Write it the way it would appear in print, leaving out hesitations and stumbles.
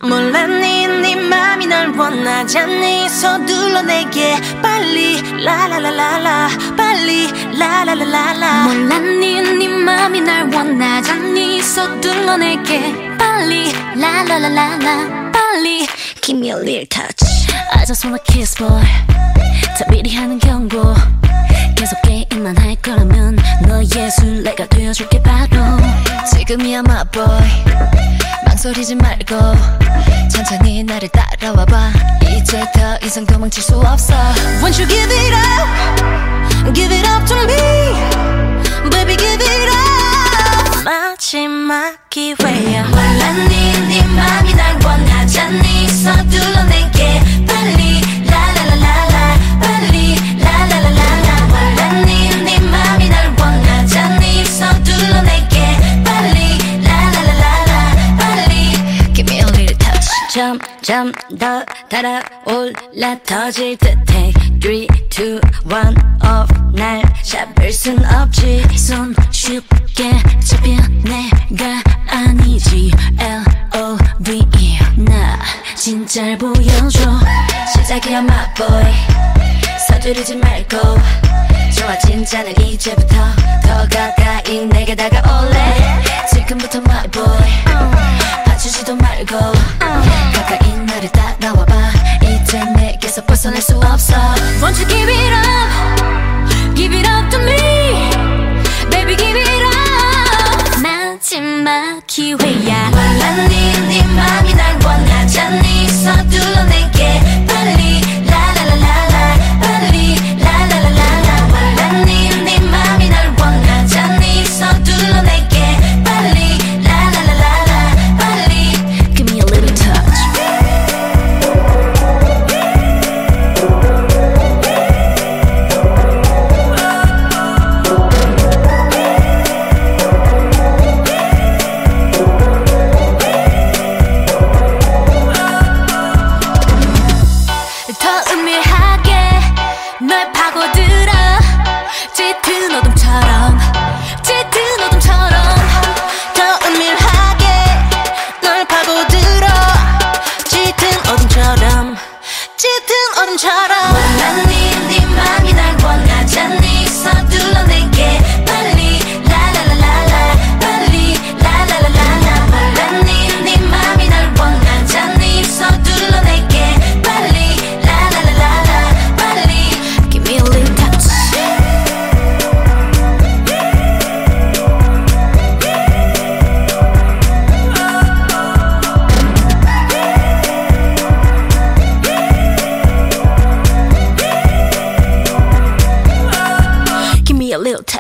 몰랐니 네 맘이 날 원하잖니 서둘러 내게 빨리 라라라라라 빨리 라라라라라 몰랐니 네 맘이 날 원하잖니 서둘러 내게 빨리 라라라라라 빨리 Give me a little touch I just wanna kiss boy 다 미리 하는 경고 계속 게임만 할 거라면 너의 술래가 되어줄게 바로 지금이야 my boy 망설이지 말고 천천히 나를 따라와봐 이제 더 이상 도망칠 수 없어 Won't you give it up Give it up to me Baby give it up 마지막 기회야 몰랐니 네 맘이 날 원하잖니 서둘러 내게 빨리 라라라라라 빨리 라라라라라 몰랐니 네 맘이 날 원하잖니 서둘러 내게 빨리 라라라라라 빨리 Give me a little touch 점점 더 달아올라 터질 듯해 3, 2, 1 off 날 잡을 순 없지 손 쉽게 잡혀 내가 아니지 L.O.V.E 나 진짜를 보여줘 시작이야 my boy 서두르지 말고 좋아 진짜는 이제부터 더 가까이 내게 다가올래 지금부터 my boy 봐주지도 말고 가까이 나를 따라와봐 이제 내게서 벗어날 수 없어 Won't you give it up Give it up to me Baby give it up 마지막 기회야 몰랐니 네 맘이 날 원하잖니 서둘러 내게 빨리 라라라라라 빨리 라라라라라 몰랐니 네 맘이 날 원하잖니 서둘러 내게 빨리 라라라라라 빨리 Give me a little touch 더 은밀하게 널 파고들어 짙은 어둠처럼 짙은 어둠처럼 더 은밀하게 널 파고들어 짙은 어둠처럼 짙은 어둠처럼 몰랐니 네 맘이 날 원하잖니 서둘러 내게 빨리 라라라라라 빨리 라라라라라 몰랐니 네 맘이 날 원하잖니 서둘러 내게 빨리 라라라라라 빨리 Give me a little touch Give me a little